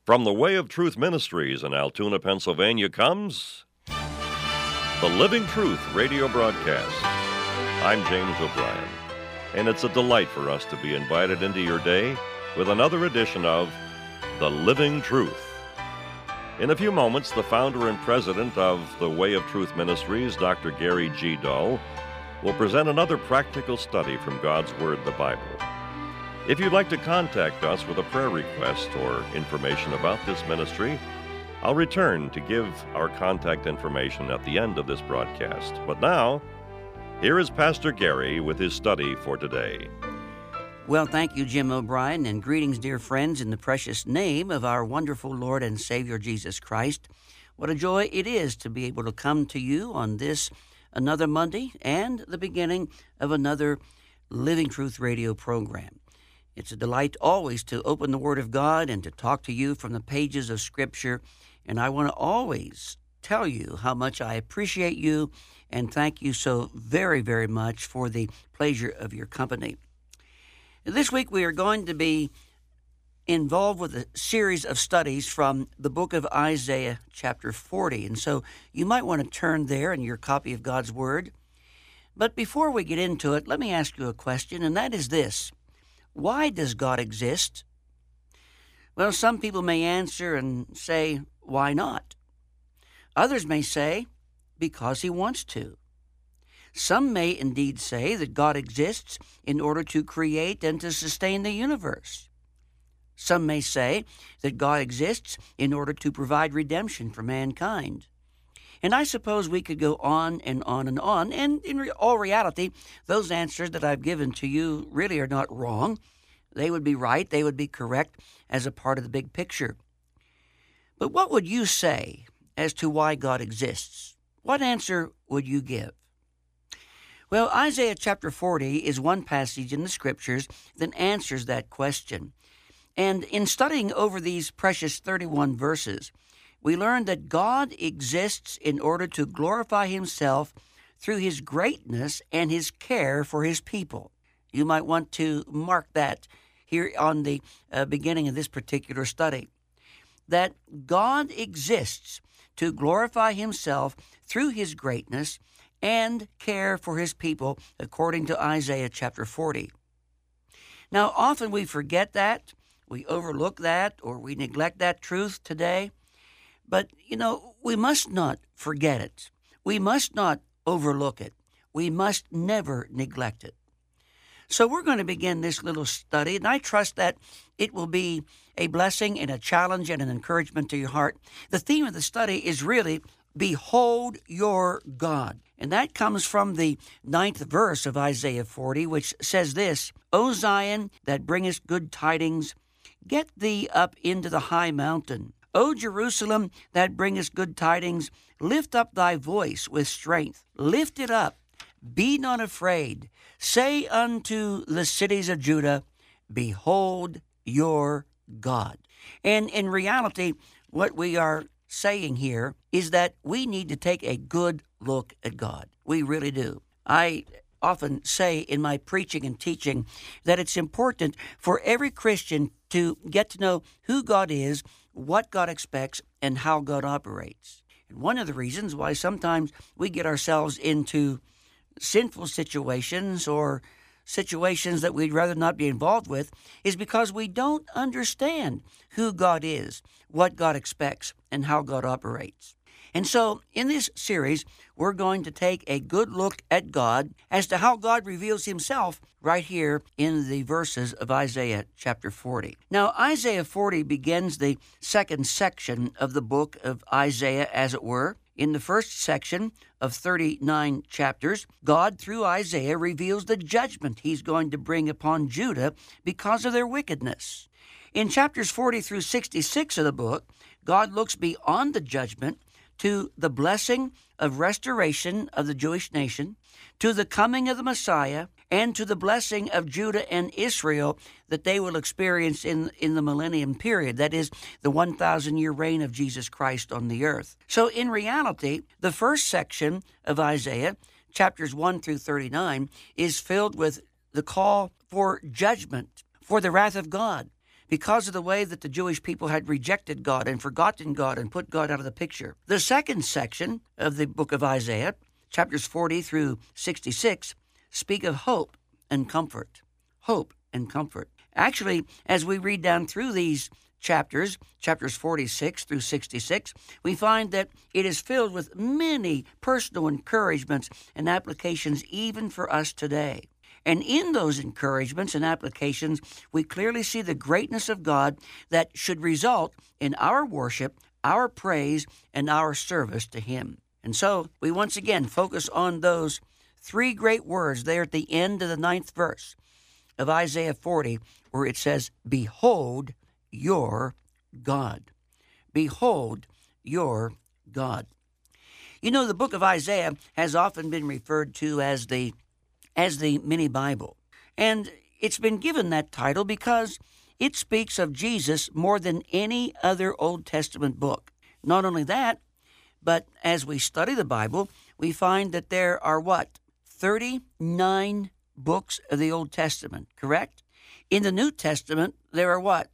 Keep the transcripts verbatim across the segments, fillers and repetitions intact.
From the Way of Truth Ministries in Altoona, Pennsylvania comes the Living Truth radio broadcast. I'm James O'Brien, and it's a delight for us to be invited into your day with another edition of The Living Truth. In a few moments, the founder and president of the Way of Truth Ministries, Doctor Gary G. Dull, will present another practical study from God's Word, the Bible. If you'd like to contact us with a prayer request or information about this ministry, I'll return to give our contact information at the end of this broadcast. But now, here is Pastor Gary with his study for today. Well, thank you, Jim O'Brien, and greetings, dear friends, in the precious name of our wonderful Lord and Savior, Jesus Christ. What a joy it is to be able to come to you on this another Monday and the beginning of another Living Truth radio program. It's a delight always to open the Word of God and to talk to you from the pages of Scripture, and I want to always tell you how much I appreciate you and thank you so very, very much for the pleasure of your company. This week we are going to be involved with a series of studies from the book of Isaiah chapter forty, and so you might want to turn there in your copy of God's Word. But before we get into it, let me ask you a question, and that is this. Why does God exist? Well, some people may answer and say, why not? Others may say, because he wants to. Some may indeed say that God exists in order to create and to sustain the universe. Some may say that God exists in order to provide redemption for mankind. And I suppose we could go on and on and on, and in re- all reality, those answers that I've given to you really are not wrong. They would be right, they would be correct as a part of the big picture. But what would you say as to why God exists? What answer would you give? Well, Isaiah chapter forty is one passage in the Scriptures that answers that question. And in studying over these precious thirty-one verses, we learn that God exists in order to glorify himself through his greatness and his care for his people. You might want to mark that here on the uh, beginning of this particular study, that God exists to glorify himself through his greatness and care for his people, according to Isaiah chapter forty. Now, often we forget that, we overlook that, or we neglect that truth today. But, you know, we must not forget it. We must not overlook it. We must never neglect it. So we're going to begin this little study, and I trust that it will be a blessing and a challenge and an encouragement to your heart. The theme of the study is really, Behold your God. And that comes from the ninth verse of Isaiah forty, which says this, O Zion, that bringest good tidings, get thee up into the high mountain. O Jerusalem, that bringest good tidings, lift up thy voice with strength. Lift it up. Be not afraid. Say unto the cities of Judah, Behold your God. And in reality, what we are saying here is that we need to take a good look at God. We really do. I often say in my preaching and teaching that it's important for every Christian to get to know who God is, what God expects, and how God operates. And one of the reasons why sometimes we get ourselves into sinful situations or situations that we'd rather not be involved with is because we don't understand who God is, what God expects, and how God operates. And so in this series, we're going to take a good look at God as to how God reveals himself right here in the verses of Isaiah chapter forty. Now, Isaiah forty begins the second section of the book of Isaiah, as it were. In the first section of thirty-nine chapters, God, through Isaiah, reveals the judgment he's going to bring upon Judah because of their wickedness. In chapters forty through sixty-six of the book, God looks beyond the judgment to the blessing of restoration of the Jewish nation, to the coming of the Messiah, and to the blessing of Judah and Israel that they will experience in, in the millennium period, that is, the one thousand year reign of Jesus Christ on the earth. So in reality, the first section of Isaiah, chapters one through thirty-nine, is filled with the call for judgment, for the wrath of God, because of the way that the Jewish people had rejected God and forgotten God and put God out of the picture. The second section of the book of Isaiah, chapters forty through sixty-six, speak of hope and comfort. Hope and comfort. Actually, as we read down through these chapters, chapters forty-six through sixty-six, we find that it is filled with many personal encouragements and applications even for us today. And in those encouragements and applications, we clearly see the greatness of God that should result in our worship, our praise, and our service to Him. And so we once again focus on those three great words there at the end of the ninth verse of Isaiah forty, where it says, "Behold your God." Behold your God. You know, the book of Isaiah has often been referred to as the as the mini Bible. And it's been given that title because it speaks of Jesus more than any other Old Testament book. Not only that, but as we study the Bible, we find that there are what? thirty-nine books of the Old Testament, correct? In the New Testament, there are what?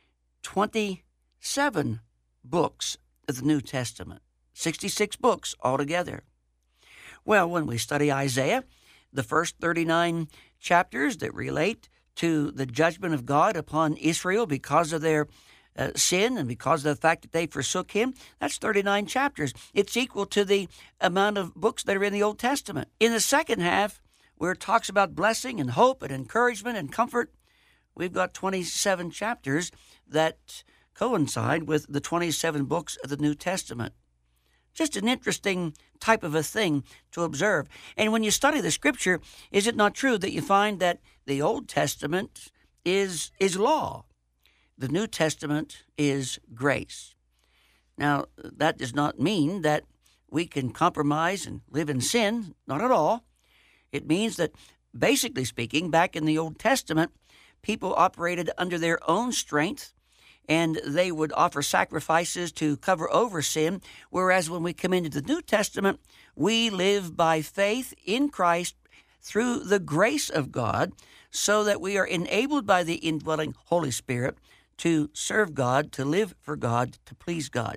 twenty-seven books of the New Testament. sixty-six books altogether. Well, when we study Isaiah, the first thirty-nine chapters that relate to the judgment of God upon Israel because of their uh, sin and because of the fact that they forsook Him, that's thirty-nine chapters. It's equal to the amount of books that are in the Old Testament. In the second half, where it talks about blessing and hope and encouragement and comfort, we've got twenty-seven chapters that coincide with the twenty-seven books of the New Testament. Just an interesting type of a thing to observe. And when you study the Scripture, is it not true that you find that the Old Testament is, is law? The New Testament is grace. Now, that does not mean that we can compromise and live in sin. Not at all. It means that, basically speaking, back in the Old Testament, people operated under their own strength, and they would offer sacrifices to cover over sin, whereas when we come into the New Testament, we live by faith in Christ through the grace of God, so that we are enabled by the indwelling Holy Spirit to serve God, to live for God, to please God.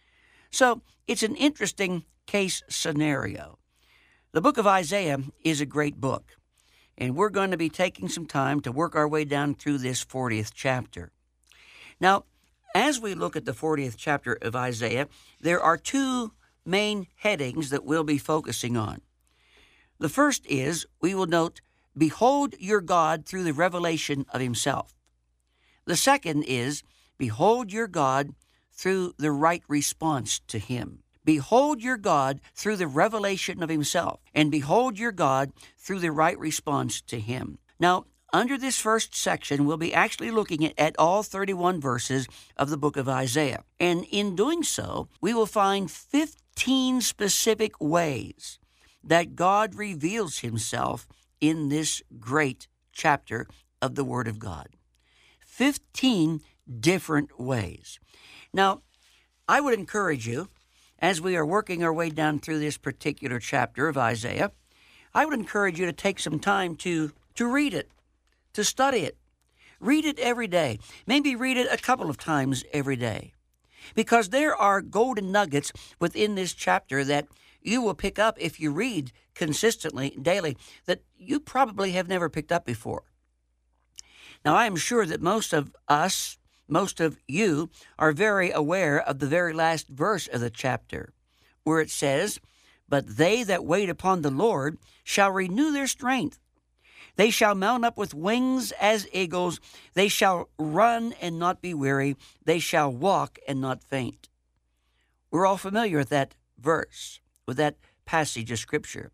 So it's an interesting case scenario. The book of Isaiah is a great book, and we're going to be taking some time to work our way down through this fortieth chapter. Now, as we look at the fortieth chapter of Isaiah, there are two main headings that we'll be focusing on. The first is, we will note, "Behold your God through the revelation of Himself." The second is, "Behold your God through the right response to Him." Behold your God through the revelation of Himself, and behold your God through the right response to Him. Now, under this first section, we'll be actually looking at, at all thirty-one verses of the book of Isaiah. And in doing so, we will find fifteen specific ways that God reveals Himself in this great chapter of the Word of God. Fifteen different ways. Now, I would encourage you, as we are working our way down through this particular chapter of Isaiah, I would encourage you to take some time to, to read it, to study it. Read it every day. Maybe read it a couple of times every day. Because there are golden nuggets within this chapter that you will pick up if you read consistently, daily, that you probably have never picked up before. Now, I am sure that most of us, most of you, are very aware of the very last verse of the chapter, where it says, "But they that wait upon the Lord shall renew their strength. They shall mount up with wings as eagles. They shall run and not be weary. They shall walk and not faint." We're all familiar with that verse, with that passage of Scripture.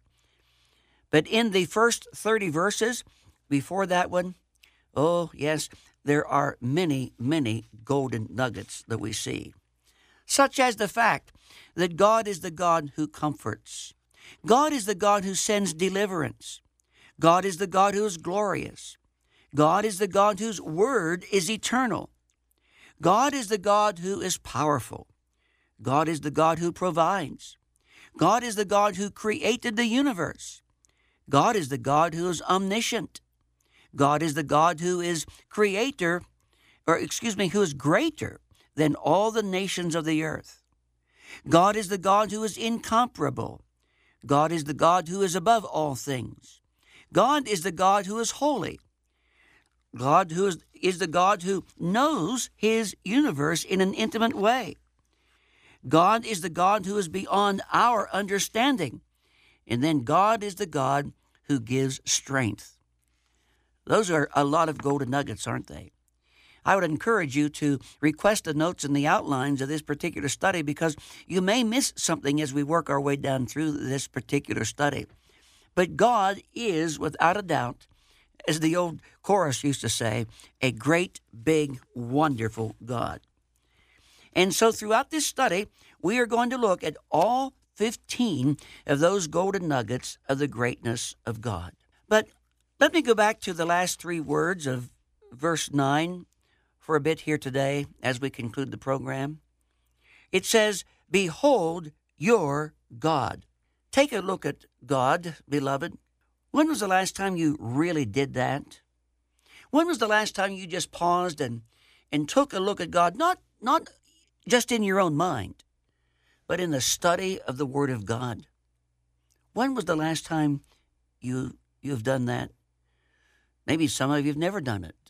But in the first thirty verses before that one, oh, yes, there are many, many golden nuggets that we see, such as the fact that God is the God who comforts. God is the God who sends deliverance. God is the God who is glorious. God is the God whose word is eternal. God is the God who is powerful. God is the God who provides. God is the God who created the universe. God is the God who is omniscient. God is the God who is creator or excuse me, who is greater than all the nations of the earth. God is the God who is incomparable. God is the God who is above all things. God is the God who is holy. God who is, is the God who knows his universe in an intimate way. God is the God who is beyond our understanding. And then God is the God who gives strength. Those are a lot of golden nuggets, aren't they? I would encourage you to request the notes and the outlines of this particular study, because you may miss something as we work our way down through this particular study. But God is, without a doubt, as the old chorus used to say, a great, big, wonderful God. And so throughout this study, we are going to look at all fifteen of those golden nuggets of the greatness of God. But let me go back to the last three words of verse nine for a bit here today as we conclude the program. It says, "Behold your God." Take a look at God, beloved. When was the last time you really did that? When was the last time you just paused and, and took a look at God, not, not just in your own mind, but in the study of the Word of God? When was the last time you, you've done that? Maybe some of you have never done it.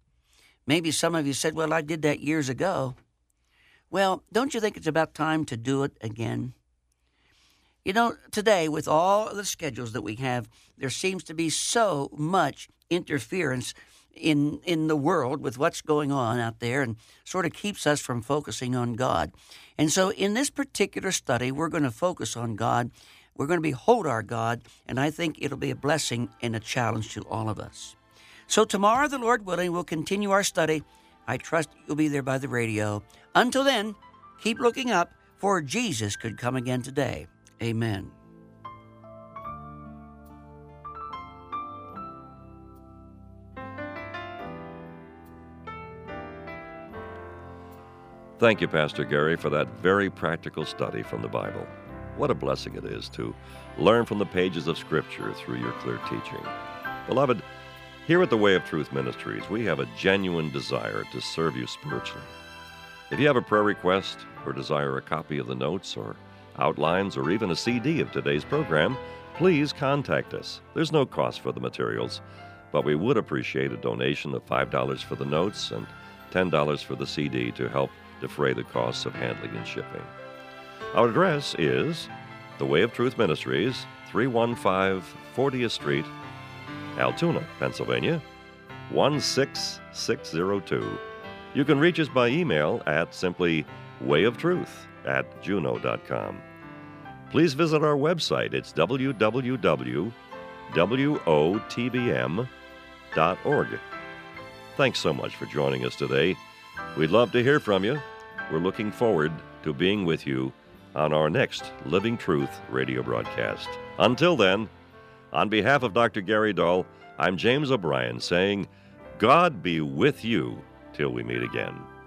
Maybe some of you said, well, I did that years ago. Well, don't you think it's about time to do it again? You know, today, with all the schedules that we have, there seems to be so much interference in in the world with what's going on out there, and sort of keeps us from focusing on God. And so in this particular study, we're going to focus on God. We're going to behold our God, and I think it'll be a blessing and a challenge to all of us. So tomorrow, the Lord willing, we'll continue our study. I trust you'll be there by the radio. Until then, keep looking up, for Jesus could come again today. Amen. Thank you, Pastor Gary, for that very practical study from the Bible. What a blessing it is to learn from the pages of Scripture through your clear teaching. Beloved, here at the Way of Truth Ministries, we have a genuine desire to serve you spiritually. If you have a prayer request or desire a copy of the notes or outlines or even a C D of today's program, please contact us. There's no cost for the materials, but we would appreciate a donation of five dollars for the notes and ten dollars for the C D to help defray the costs of handling and shipping. Our address is The Way of Truth Ministries, three one five fortieth Street, Altoona, Pennsylvania, one six six zero two. You can reach us by email at simply wayoftruth at juno dot com. Please visit our website. It's w w w dot w o t b m dot org. Thanks so much for joining us today. We'd love to hear from you. We're looking forward to being with you on our next Living Truth radio broadcast. Until then, on behalf of Doctor Gary Dahl, I'm James O'Brien saying, God be with you till we meet again.